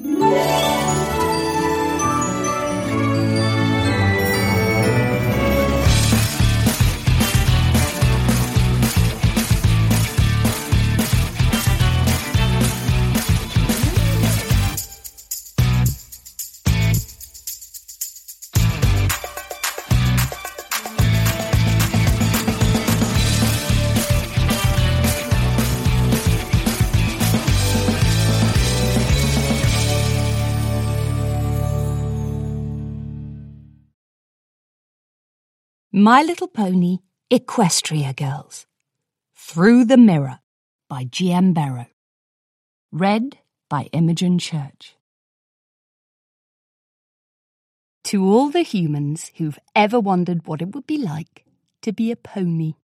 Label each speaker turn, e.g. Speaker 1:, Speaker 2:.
Speaker 1: My Little Pony Equestria Girls. Through the Mirror by G.M. Barrow. Read by Imogen Church. To all the humans who've ever wondered what it would be like to be a pony.